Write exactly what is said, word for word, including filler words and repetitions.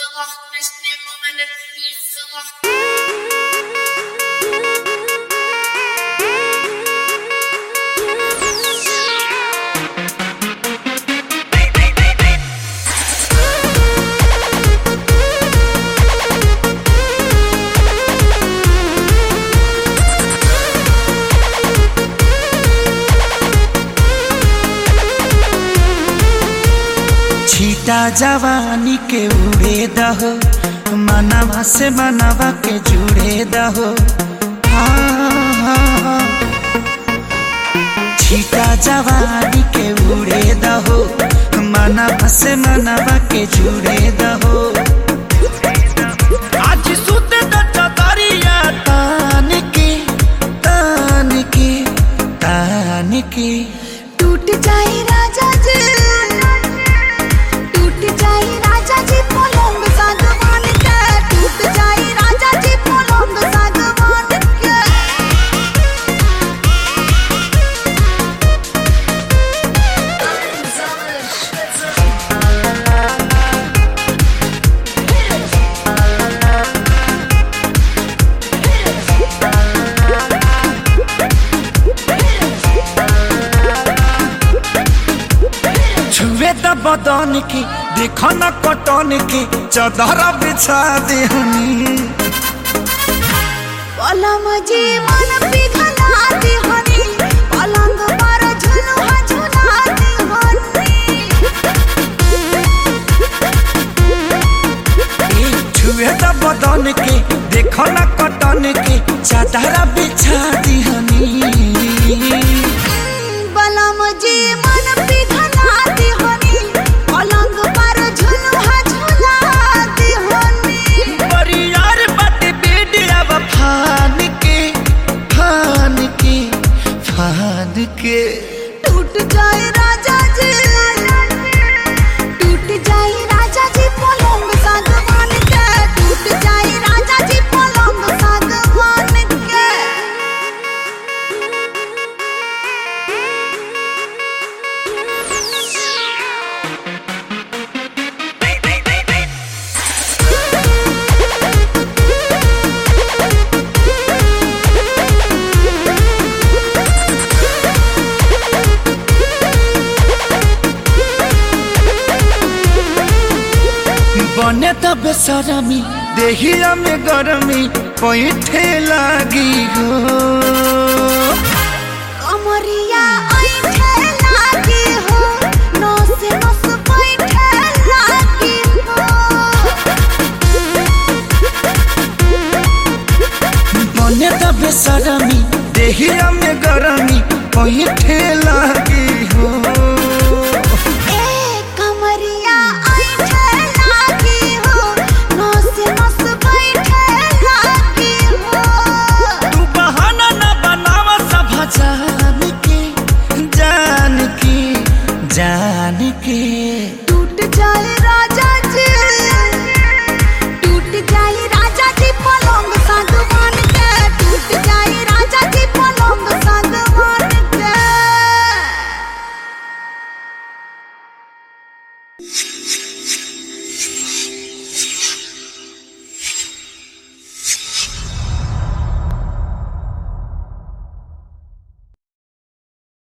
صباح مشني مملة الصباح. छीटा जवानी के उड़े दहो मनवा से मनवा के जुड़े दहो। हाँ हाँ छीटा जवानी के उड़े दहो मनवा से मनवा के जुड़े दहो। आज सुत दरिया तान के तान के तान के टूट जाए राजा जी पलंग सागवान के टूट जाए राजा जी पलंग सागवान के। छुए द बदन के देखो न कटन के चदर बिछा देहनी। पलम जी मन पिघला देहनी पलंग पर झुलुआ झुला देहनी। छुए द बदन के देखो न कटन के चदर बिछा देहनी। पलम जी मन पिघला देहनी पलंग पर झुलुआ झुला देहनी। परियार बट बेड अब फान के फान के फान के टूट जाए राजा जी टूट जाए राजा जी पलंग सागवान के टूट जाए राजा जी पलंग सागवान के। बने त बेसरमी देहिया में गरमी पैठे लागी हो। कमरिया ऐठे लागी हो नस नस बैठे लागी हो। बने त बेसरमी देहिया में गरमी पैठे लागी हो। ए कमरिया ऐठे लागी हो नस नस बैठे लागी हो। तू बहाना न बनावा सब जान के जान के जान के टूट जाए राजा